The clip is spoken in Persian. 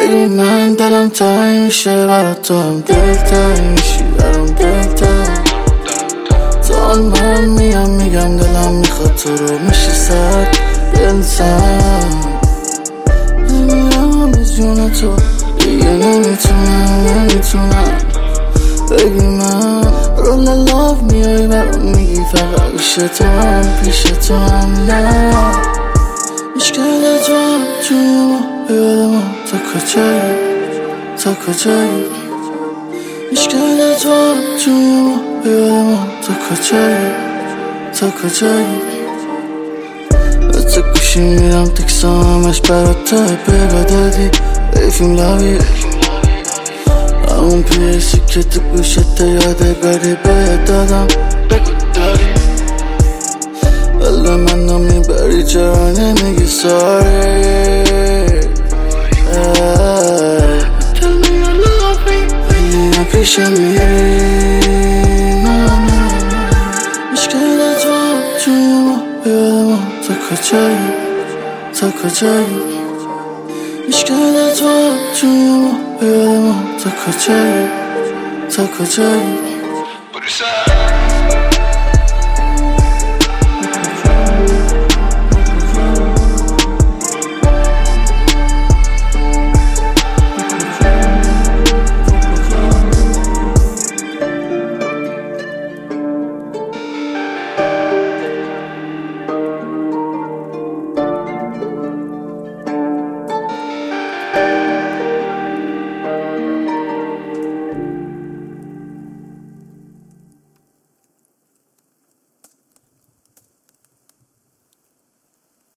بگو من دلم تایی میشه برات، تو هم دلتایی میشی برام دلتایی. تا من میگم دلم میخواد تو رو، میشی سر دلتم. نمیام از جون تو دیگه، نمیتونم بگی من رول لاف میای برام میگی فقط پیش تو هم نه. مشکل تو هم توی ما بیاد ما تا کجایی. مشکل تو هم توی ما بیاد ما تا کجایی. به تو گوشی میرم تکسام همش برات تایپ بدادی بیفیم لابی. همون پیسی که تو گوشت یادگاری باید دادم بگو داری. ولی من نمیبری چرا نمیگی ساری. Tell me you love me ولی پیش میری. مشکل تو هم توی ما بیاد ما تا کجایی. مشکل تو هم توی ما بیاد ما تا کجایی.